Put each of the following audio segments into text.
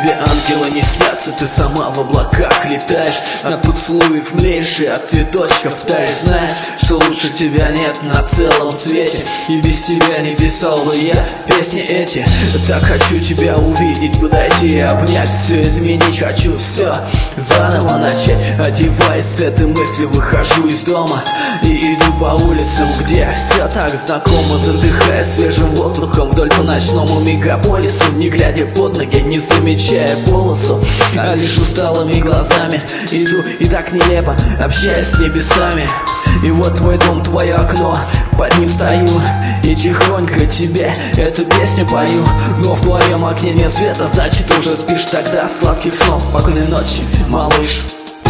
Тебе ангелы не снятся, ты сама в облаках летаешь, от поцелуев млеешь и от цветочков таешь. Знаешь, что лучше тебя нет на целом свете, и без тебя не писал бы я песни эти. Так хочу тебя увидеть, подойти и обнять, все изменить, хочу все заново начать. Одеваясь с этой мыслью, выхожу из дома и иду по улицам, где все так знакомо, задыхая свежим воздухом вдоль по ночному мегаполису, не глядя под ноги, не замечая полосу, а лишь усталыми глазами иду и так нелепо общаясь с небесами. И вот твой дом, твое окно, под ним стою и тихонько тебе эту песню пою. Но в твоем окне нет света, значит уже спишь. Тогда сладких снов, спокойной ночи, малыш.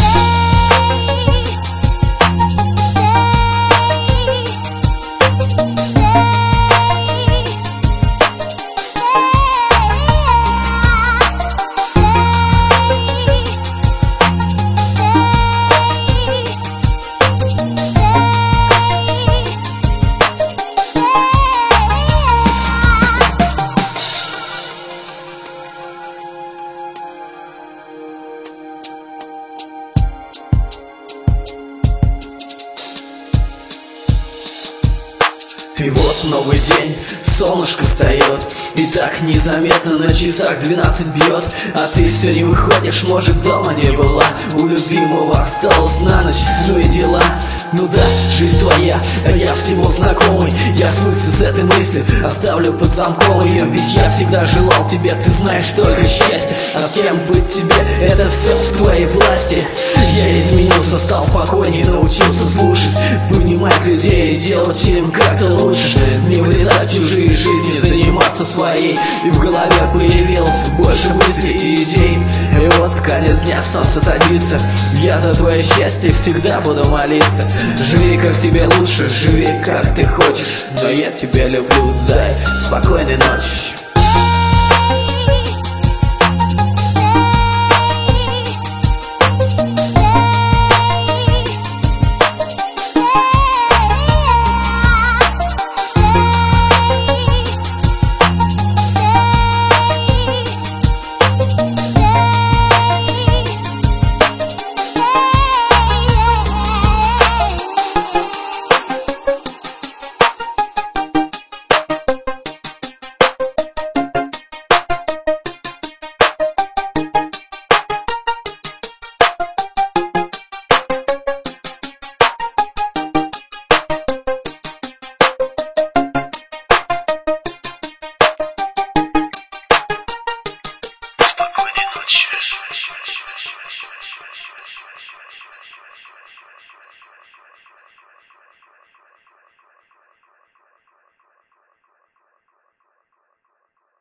И вот новый день, солнышко встает, и так незаметно на часах 12 бьет. А ты все не выходишь, может дома не была, у любимого осталась на ночь, ну и дела. Ну да, жизнь твоя, а я всего знакомый. Я смысл с этой мысли оставлю под замком ее. Ведь я всегда желал тебе, ты знаешь, только счастье. А с кем быть тебе, это все в твоей власти. Я изменился, стал спокойней, научился слушать, понимать людей и делать им как-то лучше. Не влезать в чужие жизни, заниматься своей. И в голове появилось больше мыслей и идей. И вот конец дня, солнце садится, я за твое счастье всегда буду молиться. Живи как тебе лучше, живи как ты хочешь, но я тебя люблю, зай. Спокойной ночи.